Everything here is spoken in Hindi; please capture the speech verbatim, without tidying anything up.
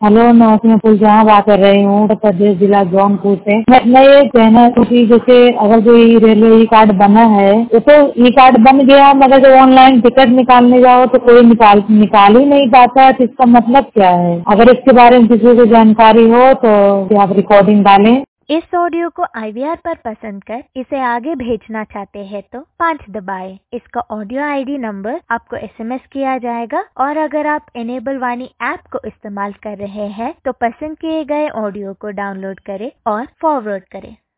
हेलो, नमस्ते। मैं फुलजहाँ बात कर रही हूँ, उत्तर प्रदेश जिला जौनपुर से। मैं मैं ये कहना कि जैसे अगर जो ये रेलवे ई कार्ड बना है वो तो ई कार्ड बन गया, मगर जो ऑनलाइन टिकट निकालने जाओ तो कोई निकाल निकाल ही नहीं पाता है। तो इसका मतलब क्या है? अगर इसके बारे में किसी को जानकारी हो तो आप रिकॉर्डिंग डालें। इस ऑडियो को आई वी आर पर पसंद कर इसे आगे भेजना चाहते हैं तो पाँच दबाएं। इसका ऑडियो आई डी नंबर आपको एस एम एस किया जाएगा और अगर आप इनेबल वाणी ऐप को इस्तेमाल कर रहे हैं तो पसंद किए गए ऑडियो को डाउनलोड करें और फॉरवर्ड करें।